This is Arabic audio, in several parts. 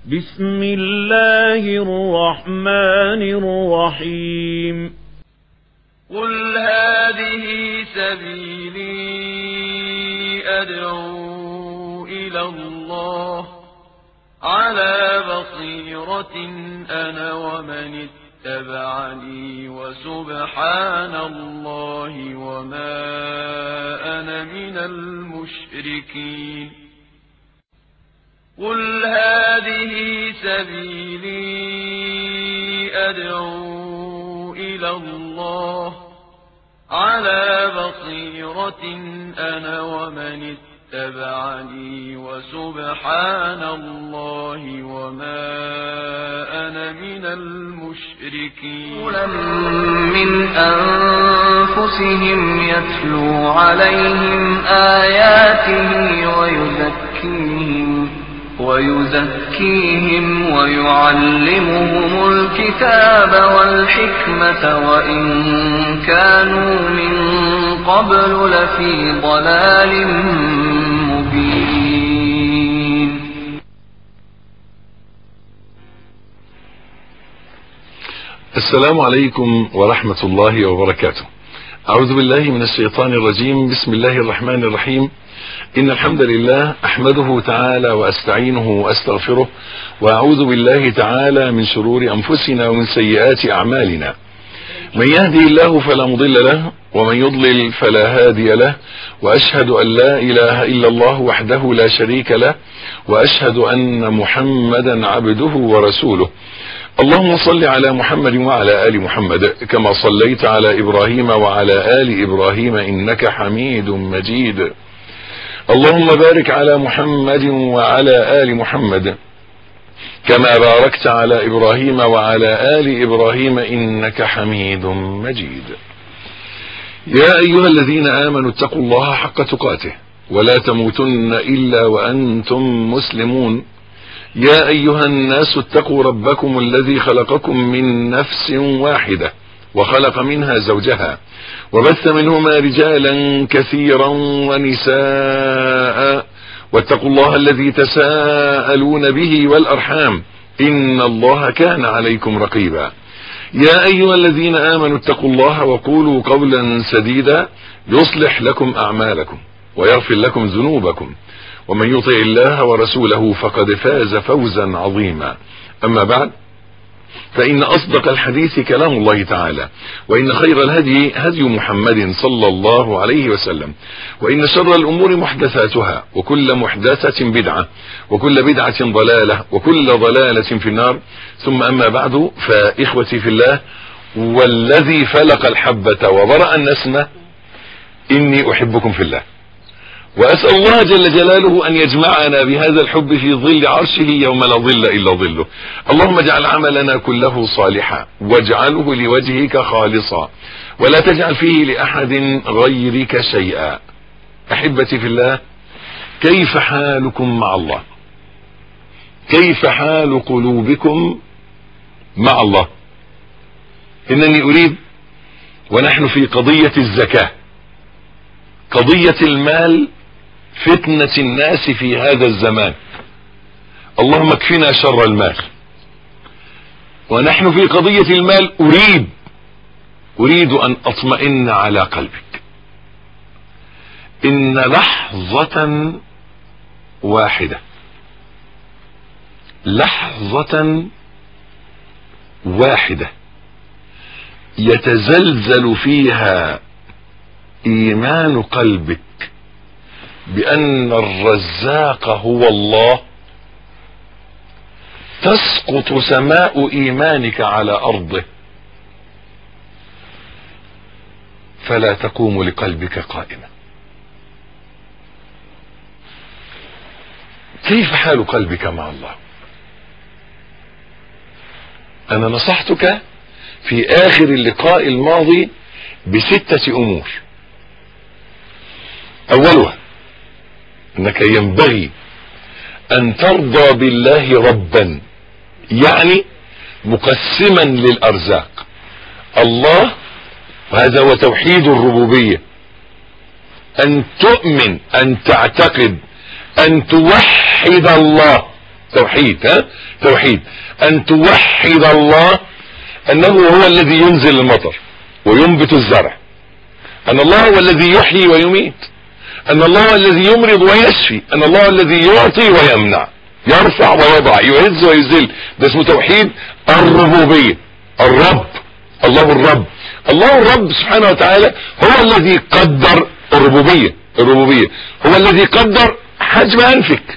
بسم الله الرحمن الرحيم. قل هذه سبيلي أدعو إلى الله على بصيرة أنا ومن اتبعني وسبحان الله وما أنا من المشركين. قل هذه سبيلي أدعو إلى الله على بصيرة أنا ومن اتبعني وسبحان الله وما أنا من المشركين. من أنفسهم يتلو عليهم آياته ويزكيهم ويعلمهم الكتاب والحكمة وإن كانوا من قبل لفي ضلال مبين. السلام عليكم ورحمة الله وبركاته. أعوذ بالله من الشيطان الرجيم. بسم الله الرحمن الرحيم. إن الحمد لله أحمده تعالى وأستعينه وأستغفره وأعوذ بالله تعالى من شرور أنفسنا ومن سيئات أعمالنا. من يهدي الله فلا مضل له ومن يضلل فلا هادي له، وأشهد أن لا إله إلا الله وحده لا شريك له، وأشهد أن محمدا عبده ورسوله. اللهم صل على محمد وعلى آل محمد كما صليت على إبراهيم وعلى آل إبراهيم إنك حميد مجيد. اللهم بارك على محمد وعلى آل محمد كما باركت على إبراهيم وعلى آل إبراهيم إنك حميد مجيد. يا أيها الذين آمنوا اتقوا الله حق تقاته ولا تموتن إلا وأنتم مسلمون. يا أيها الناس اتقوا ربكم الذي خلقكم من نفس واحدة وخلق منها زوجها وبث منهما رجالا كثيرا ونساء، واتقوا الله الذي تساءلون به والأرحام إن الله كان عليكم رقيبا. يا أيها الذين آمنوا اتقوا الله وقولوا قولا سديدا يصلح لكم أعمالكم ويغفر لكم ذنوبكم، ومن يطع الله ورسوله فقد فاز فوزا عظيما. أما بعد، فإن أصدق الحديث كلام الله تعالى، وإن خير الهدي هدي محمد صلى الله عليه وسلم، وإن شر الأمور محدثاتها وكل محدثة بدعة وكل بدعة ضلالة وكل ضلالة في النار. ثم أما بعد، فإخوتي في الله والذي فلق الحبة وبرأ النسمة إني أحبكم في الله، وأسأل الله جل جلاله أن يجمعنا بهذا الحب في ظل عرشه يوم لا ظل إلا ظله. اللهم اجعل عملنا كله صالحا واجعله لوجهك خالصا ولا تجعل فيه لأحد غيرك شيئا. أحبتي في الله، كيف حالكم مع الله؟ كيف حال قلوبكم مع الله؟ إنني أريد، ونحن في قضية الزكاة، قضية المال، فتنة الناس في هذا الزمان، اللهم اكفنا شر المال. ونحن في قضية المال أريد أن أطمئن على قلبك. إن لحظة واحدة يتزلزل فيها إيمان قلبك بأن الرزاق هو الله، تسقط سماء إيمانك على أرضه، فلا تقوم لقلبك قائمة. كيف حال قلبك مع الله؟ أنا نصحتك في آخر اللقاء الماضي ب6 أمور. أولها أنك ينبغي أن ترضى بالله ربا، يعني مقسما للأرزاق. الله، وهذا هو توحيد الربوبية، أن تؤمن، أن تعتقد، أن توحد الله توحيد. توحيد ان توحد الله انه هو الذي ينزل المطر وينبت الزرع، ان الله هو الذي يحيي ويميت، ان الله هو الذي يمرض ويشفي، ان الله هو الذي يعطي ويمنع، يرفع ويضع، يعز ويذل. ده اسمه توحيد الربوبية. الرب، الله الرب. الله الرب سبحانه وتعالى هو الذي قدر الربوبية. هو الذي قدر حجم انفك،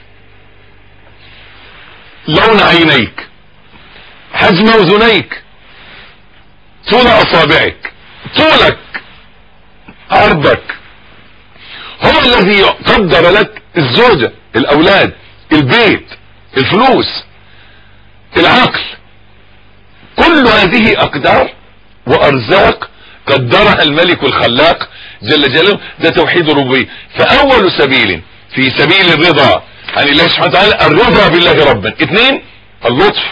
لون عينيك، حجم اذنيك، طول اصابعك، طولك، عرضك. هو الذي قدر لك الزوجة، الاولاد، البيت، الفلوس، العقل. كل هذه اقدار وارزاق قدرها الملك الخلاق جل جلاله. ده توحيد الربوبية. فاول سبيل في سبيل الرضا عن الله سبحانه وتعالى الرضا بالله ربا. 2 اللطف،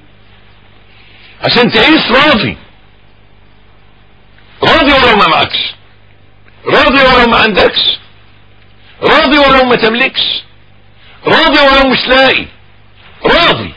عشان تعيش راضي ولو ما معكش، راضي ولو ما عندكش، راضي ولو ما تملكش، راضي ولو مش لاقي، راضي.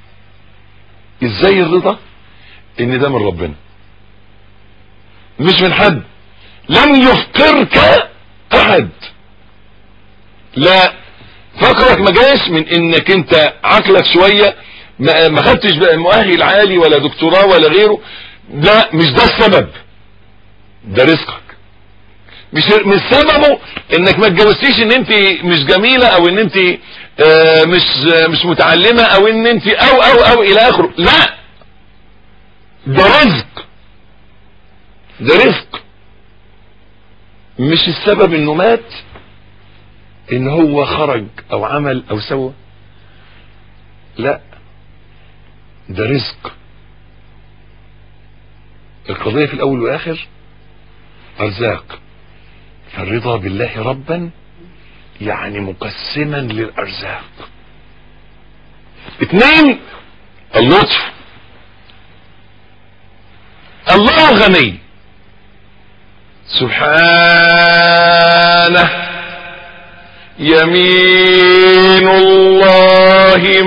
ازاي الرضا؟ ان ده من ربنا مش من حد. لم يفقرك احد. لا، فقرك ما جاش من انك انت عقلك شوية ما خدتش بقى مؤهل عالي ولا دكتوراه ولا غيره. لا، مش ده السبب، ده رزقك. مش سببه انك ما اتجوزتيش ان انت مش جميلة او ان انت مش متعلمة او ان انت او الى اخره. لا، ده رزق. ده رزق. مش السبب انه مات، ان هو خرج او عمل او سوى. لا، ده رزق. القضية في الاول والاخر ارزاق. فالرضا بالله ربا يعني مقسما للارزاق. 2 اللطف. الله غني سبحانه، يمين الله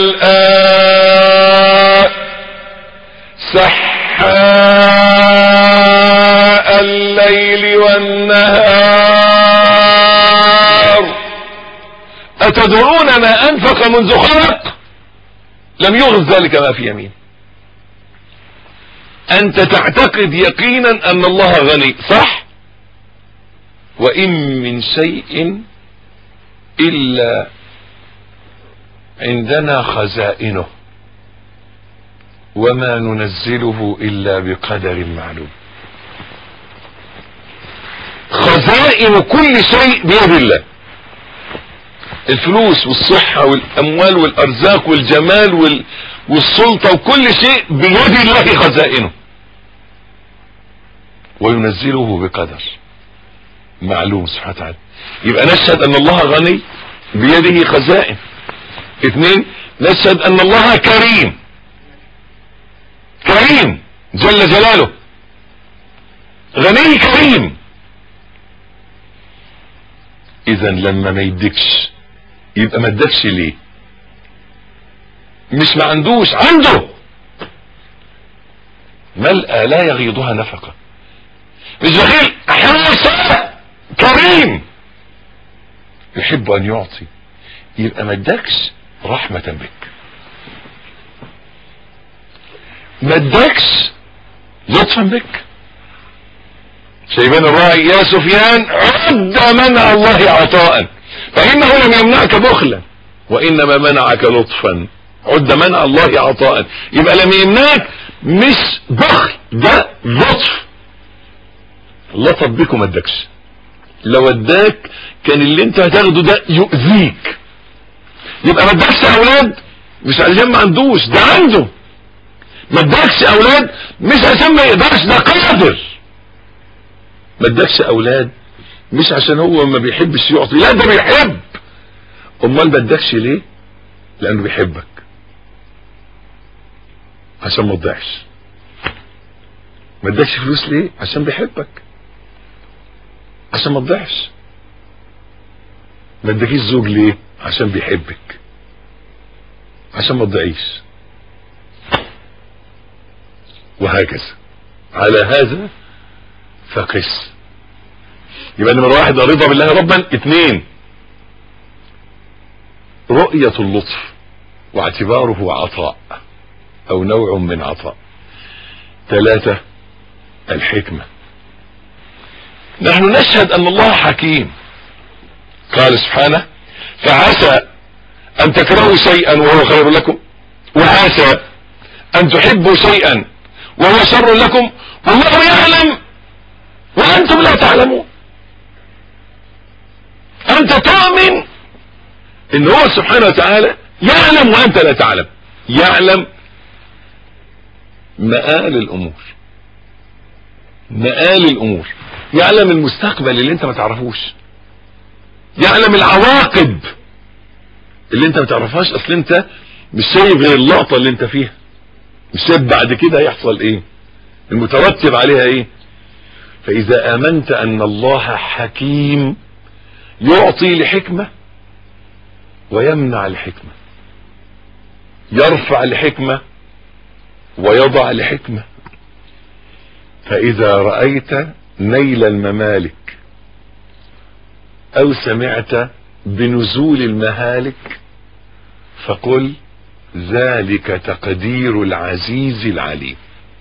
ملآ سحاء الليل والنهار. أتدرون ما أنفق منذ خلق؟ لم يغز ذلك ما في يمين. أنت تعتقد يقينا أن الله غني، صح؟ وإن من شيء إلا عندنا خزائنه وما ننزله إلا بقدر معلوم. خزائن كل شيء بيد الله. الفلوس والصحة والأموال والأرزاق والجمال والسلطة وكل شيء بيد الله خزائنه، وينزله بقدر معلوم سبحانه وتعالى. يبقى نشهد أن الله غني بيده خزائن. 2 نشهد أن الله كريم، كريم جل جلاله، غني كريم. إذا لما ما يدكش يبقى ما ادكش ليه؟ مش ما عندوش، عنده. ملأ لا يغيضها نفقة. مش بخيل، حريص، كريم، يحب ان يعطي. يبقى ما ادكش رحمة بك، ما ادكش لطفا بك. شيبان الراعي: يا سفيان عد منع الله عطاء فانه لم يمنعك بخلا وانما منعك لطفا. عد منع الله عطاء، يبقى لم يمنعك مش بخل، ده لطف. لطف بك وما ادكش. لو اداك كان اللي انت هتاخده ده يؤذيك. يبقى ما ادكش اولاد مش عشان ما عندوش، ده عنده. ما ادكش اولاد مش عشان ما يقدرش، ده قادر. ما ادكش اولاد مش عشان هو ما بيحبش يعطي، لا ده بيحب. امال ما ادكش ليه؟ لانه بيحبك، عشان ما تضيعش. ما ادكش فلوس ليه؟ عشان بيحبك، عشان ما تضيعش. ما ادكيش زوج ليه؟ عشان بيحبك. عشان ما تضيعيش، وهكذا. على هذا فقس. يبقى نمرة 1 الرضا بالله ربا. 2 رؤية اللطف واعتباره عطاء او نوع من عطاء. 3 الحكمة. نحن نشهد ان الله حكيم. قال سبحانه فعسى ان تكرهوا شيئا وهو خير لكم، وعسى ان تحبوا شيئا وهو شر لكم، والله يعلم وانتم لا تعلمون. انت تؤمن ان هو سبحانه وتعالى يعلم وانت لا تعلم، يعلم مآل الامور، مآل الامور، يعلم المستقبل اللي انت ما تعرفوش، يعلم العواقب اللي انت ما تعرفهاش. اصل انت مش شايف غير اللقطة اللي انت فيها، مش شايف بعد كده هيحصل ايه، المترتب عليها ايه. فاذا امنت ان الله حكيم يعطي لحكمة ويمنع الحكمة، يرفع الحكمة ويضع الحكمة. فاذا رأيت نيل الممالك او سمعت بنزول المهالك فقل ذلك تقدير العزيز العليم.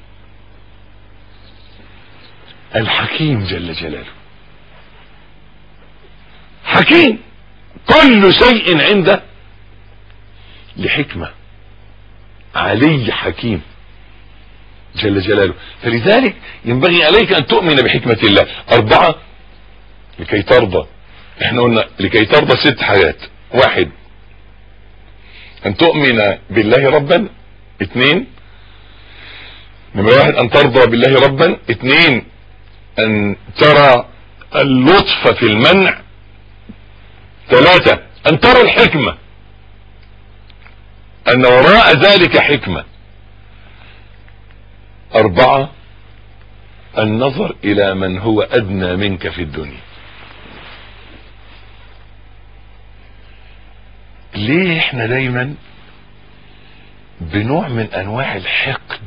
الحكيم جل جلاله حكيم، كل شيء عنده لحكمة. علي حكيم جل جلاله. فلذلك ينبغي عليك ان تؤمن بحكمة الله. 4 لكي ترضى. احنا قلنا لكي ترضى 6 حاجات. 1 ان تؤمن بالله ربا. 2 نمرة 1 ان ترضى بالله ربا. 2 ان ترى اللطف في المنع. 3 ان ترى الحكمة، ان وراء ذلك حكمة. 4 النظر الى من هو ادنى منك في الدنيا. ليه احنا دايما بنوع من انواع الحقد؟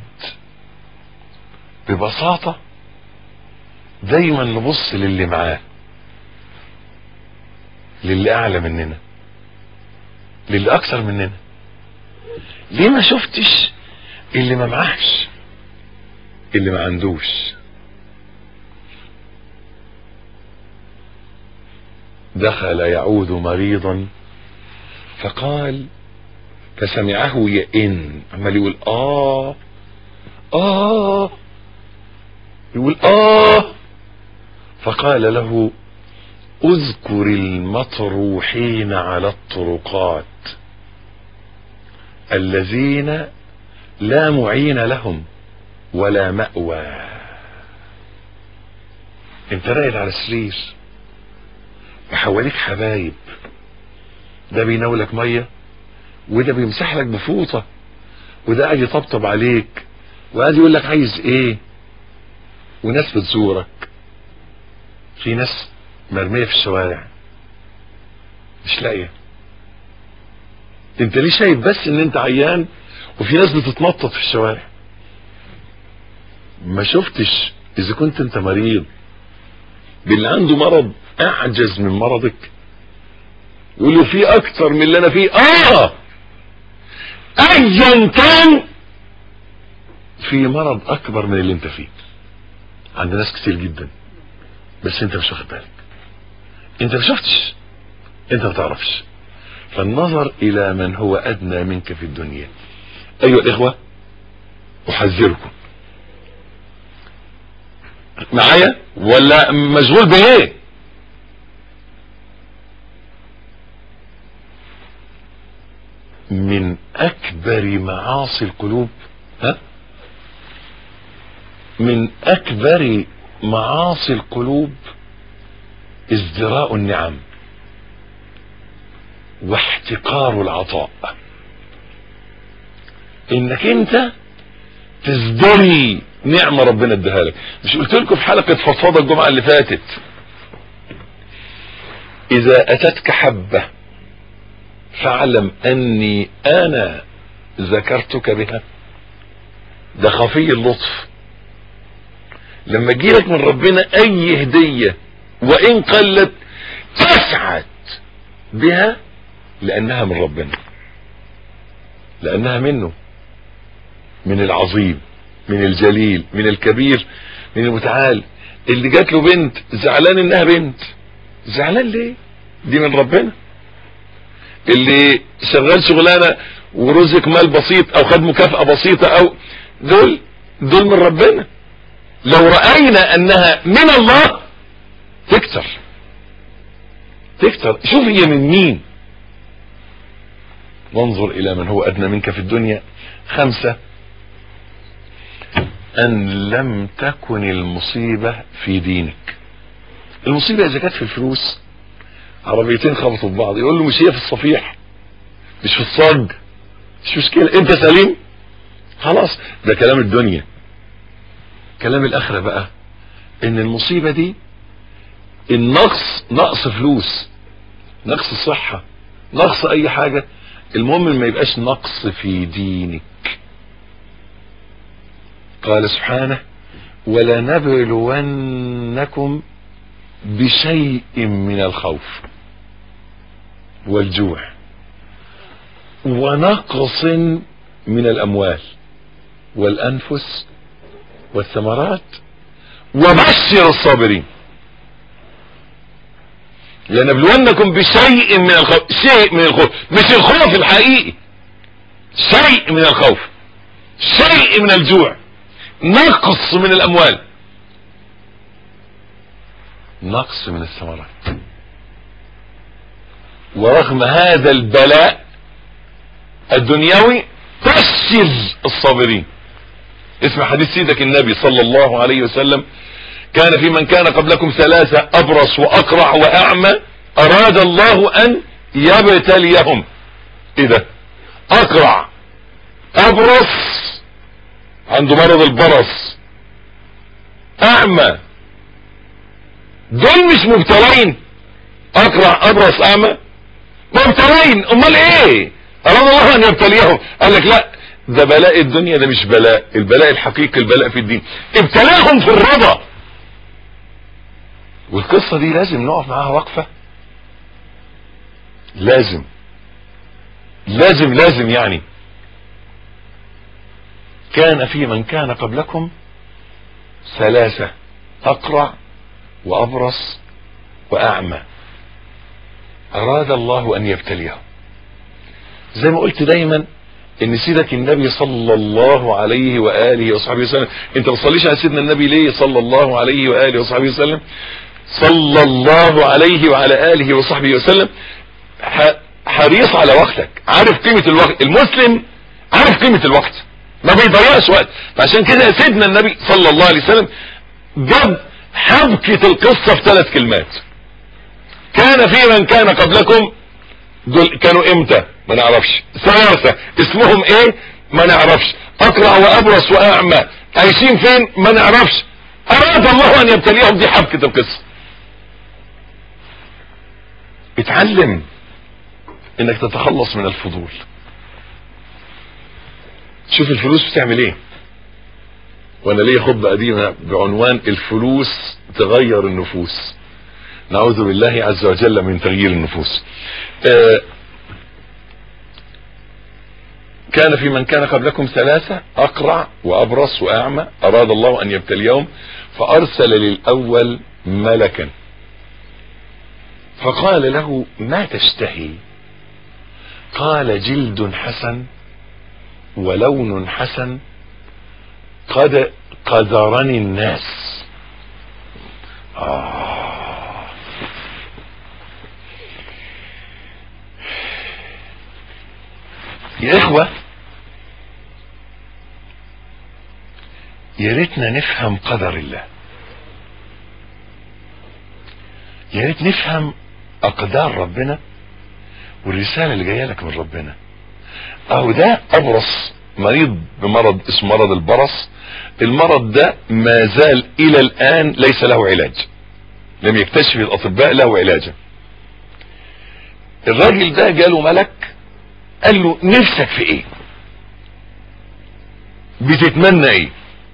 ببساطة دايما نبص للي معاه، للي اعلى مننا، للي اكثر مننا. ليه ما شفتش اللي ما معاهش، اللي ما عندوش؟ دخل يعود مريضا فقال فسمعه يئن، عمال يقول يقول فقال له اذكر المطروحين على الطرقات الذين لا معين لهم ولا مأوى. انت راقد على السرير وحواليك حبايب، ده بيناولك ميه، وده بيمسح لك بفوطه، وده قاعد يطبطب عليك، وقاعد يقول لك عايز ايه، وناس بتزورك. في ناس مرميه في الشوارع مش لاقيه. انت ليه شايف بس ان انت عيان، وفي ناس بتتنطط في الشوارع؟ ما شفتش اذا كنت انت مريض باللي عنده مرض اعجز من مرضك، يقول له في اكتر من اللي انا فيه. ايا كان في مرض اكبر من اللي انت فيه عند ناس كتير جدا، بس انت مش واخد بالك، انت ما شفتش، انت ما تعرفش. فالنظر الى من هو ادنى منك في الدنيا. ايها الاخوة احذركم، معايا ولا مشغول بايه؟ من اكبر معاصي القلوب، من اكبر معاصي القلوب ازدراء النعم واحتقار العطاء. انك انت تزدري نعمة ربنا اداها لك. مش قلت لكم في حلقة فضفاضة الجمعة اللي فاتت، اذا اتتك حبة فاعلم اني انا ذكرتك بها. ده خفي اللطف. لما تجيلك من ربنا اي هدية وان قلت تسعد بها لانها من ربنا، لانها منه، من العظيم، من الجليل، من الكبير، من المتعال. اللي جات له بنت زعلان انها بنت، زعلان ليه؟ دي من ربنا. اللي شغال شغلانه ورزق مال بسيط او خد مكافأة بسيطة او دول من ربنا. لو رأينا انها من الله تكتر. شوف هي من مين. وانظر الى من هو ادنى منك في الدنيا. 5 ان لم تكن المصيبة في دينك. المصيبة اذا كانت في الفلوس، عربيتين خبطوا في بعض، يقول له مش هي في الصفيح، مش في الصاج، مش مشكلة، انت سليم خلاص. ده كلام الدنيا. كلام الاخرة بقى ان المصيبة دي النقص، نقص فلوس، نقص صحة، نقص اي حاجة، المهم ما يبقاش نقص في دينك. قال سبحانه ولنبلونكم بشيء من الخوف والجوع ونقص من الاموال والانفس والثمرات وبشر الصابرين. لنبلونكم بشيء من الخوف. شيء من الخوف، مش الخوف الحقيقي، شيء من الخوف، شيء من الجوع، نقص من الاموال، نقص من الثمرات. ورغم هذا البلاء الدنيوي بشر الصابرين. اسمع حديث سيدك النبي صلى الله عليه وسلم: كان في من كان قبلكم 3 أبرص وأقرع وأعمى أراد الله أن يبتليهم. إيه ده؟ أقرع، أبرص عنده مرض البرص، أعمى، دول مش مبتلين. أقرع، أبرص، أعمى مبتلين. أمال إيه؟ أراد الله أن يبتليهم. قال لك لا، ده بلاء الدنيا، ده مش بلاء. البلاء الحقيقي البلاء في الدين. ابتلاهم في الرضا. والقصة دي لازم نقف معاها وقفة. لازم يعني. كان في من كان قبلكم 3 أقرع وأبرص وأعمى أراد الله أن يبتليهم. زي ما قلت دايما ان سيدك النبي صلى الله عليه وآله وصحبه وسلم، انت ما تصليش على سيدنا النبي ليه صلى الله عليه وآله وصحبه وسلم؟ صلى الله عليه وعلى آله وصحبه وسلم حريص على وقتك، عارف قيمة الوقت. المسلم عارف قيمة الوقت، ما بيضيعش وقت. فعشان كده سيدنا النبي صلى الله عليه وسلم جاب حبكة القصة في 3 كلمات. كان في من كان قبلكم، دول كانوا امتى؟ ما نعرفش. 3 اسمهم ايه؟ ما نعرفش. اقرع وابرص واعمى عايشين فين؟ ما نعرفش. اراد الله ان يبتليهم. دي حبكة القصة. اتعلم انك تتخلص من الفضول. شوف الفلوس بتعمل ايه. وانا ليه خطبة قديمة بعنوان الفلوس تغير النفوس. نعوذ بالله عز وجل من تغيير النفوس. كان في من كان قبلكم 3 أقرع وأبرص وأعمى أراد الله أن يبتليهم فأرسل للأول ملكا فقال له: ما تشتهي؟ قال: جلد حسن ولون حسن قد قدرني الناس. يا إخوة، يا ريتنا نفهم قدر الله، يا ريت نفهم أقدار ربنا والرسالة اللي جاية لك من ربنا. أهو ده أبرص، مريض بمرض اسمه مرض البرص. المرض ده ما زال إلى الآن ليس له علاج، لم يكتشف الأطباء له علاجا. الراجل ده جاله ملك قال له: نفسك في ايه؟ بتتمنى ايه؟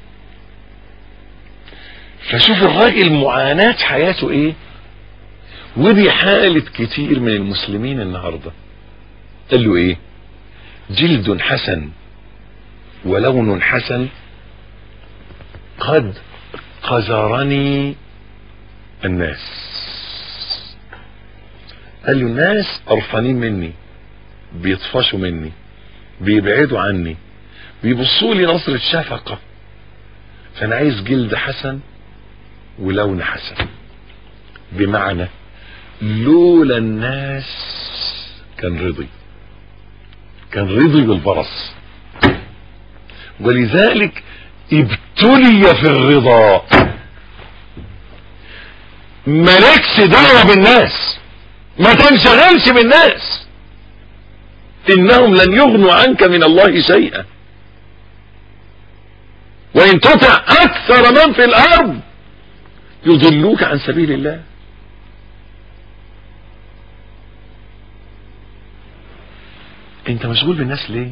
فشوف الراجل معاناة حياته ايه، ودي حالة كتير من المسلمين النهاردة. قال له ايه؟ جلد حسن ولون حسن قد قذرني الناس. قال له الناس قرفانين مني، بيطفشوا مني، بيبعدوا عني، بيبصوا لي نظرة شفقة، فانا عايز جلد حسن ولون حسن. بمعنى لولا الناس كان رضي بالبرص، ولذلك ابتلي في الرضا. مالكش دعوة بالناس، ما تنشغلش بالناس، انهم لن يغنوا عنك من الله شيئا، وان تطع اكثر من في الارض يضلوك عن سبيل الله. انت مشغول بالناس ليه؟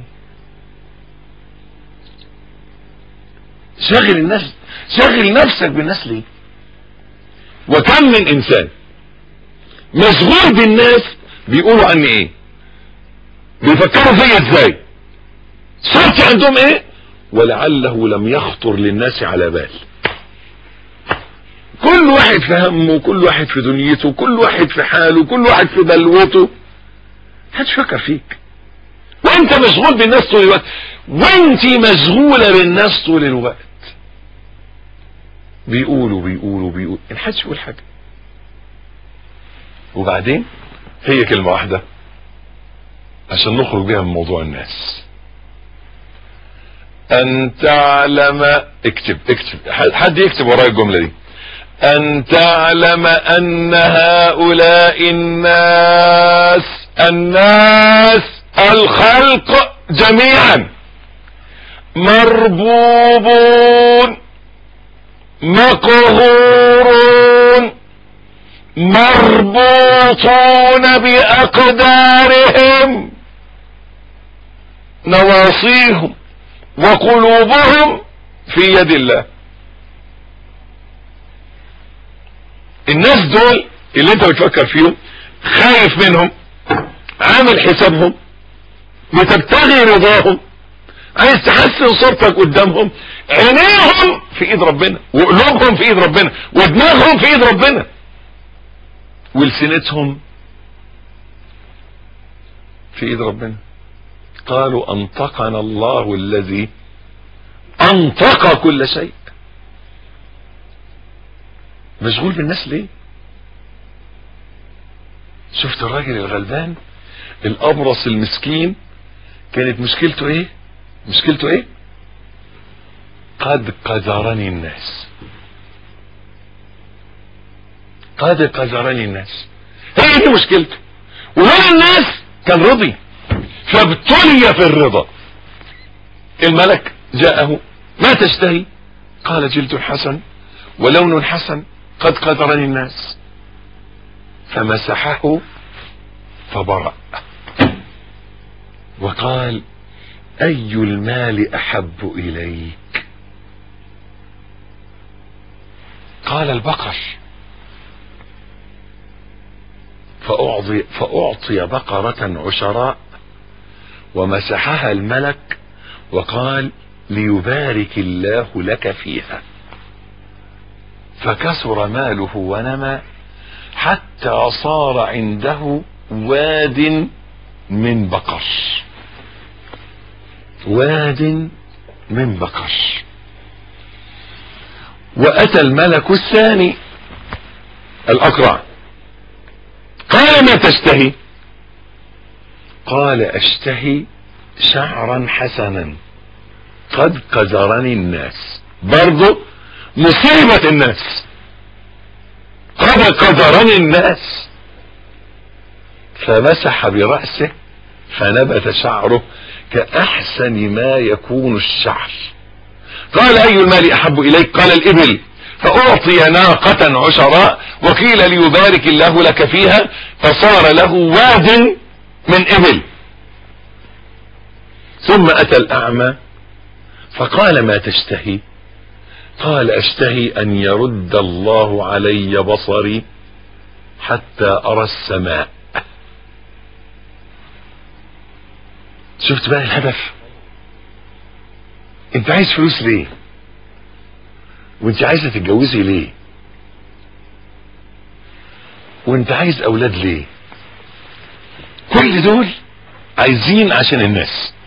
شغل نفسك بالناس ليه؟ وكم من انسان مشغول بالناس بيقولوا عني ايه، بيفكروا فيا ازاي، صوتي عندهم ايه، ولعله لم يخطر للناس على بال. كل واحد في همه، كل واحد في دنيته، كل واحد في حاله، كل واحد في بلوته، محدش فكر فيك. وانت مشغول بالناس طول الوقت، وانت مشغولة بالناس طول الوقت. بيقولوا محدش يقول حاجة. وبعدين هي كلمة واحدة عشان نخرج بيها من موضوع الناس. ان تعلم، اكتب حد يكتب ورايا الجملة دي. ان تعلم ان هؤلاء الناس الخلق جميعا مربوبون مقهورون مربوطون بأقدارهم، نواصيهم وقلوبهم في يد الله. الناس دول اللي انت بتفكر فيهم، خايف منهم، عامل حسابهم، بتبتغي رضاهم، عايز تحسن صورتك قدامهم، عينيهم في ايد ربنا، وقلوبهم في ايد ربنا، ودماغهم في ايد ربنا، ولسنتهم في ايد ربنا. قالوا انطقنا الله الذي انطق كل شيء. مشغول بالناس ليه؟ شفت الراجل الغلبان الابرص المسكين، كانت مشكلته ايه؟ قد قذرني الناس. هي دي مشكلته. وهو الناس كان رضي، فابتلي في الرضا. الملك جاءه، ما تشتهي؟ قال جلد حسن ولون حسن قد قذرني الناس، فمسحه فبرأ وقال أي المال أحب إليك؟ قال البقر، فأعطي بقرة عشراء ومسحها الملك وقال ليبارك الله لك فيها، فكثر ماله ونمى حتى صار عنده واد من بقر. وأتى الملك الثاني الأقرع، قال ما تشتهي؟ قال أشتهي شعرا حسنا قد قذرني الناس. برضو مصيبة الناس، قد قذرني الناس. فمسح برأسه فنبت شعره كأحسن ما يكون الشعر. قال أي المال أحب إليك؟ قال الإبل، فأعطي ناقة عشراء وقيل ليبارك الله لك فيها، فصار له واد من إبل. ثم أتى الأعمى فقال ما تشتهي؟ قال اشتهي ان يرد الله علي بصري حتى ارى السماء. شفت بقى الهدف؟ انت عايز فلوس ليه؟ وانت عايزة تتجوزي ليه؟ وانت عايز اولاد ليه؟ كل دول عايزين عشان الناس.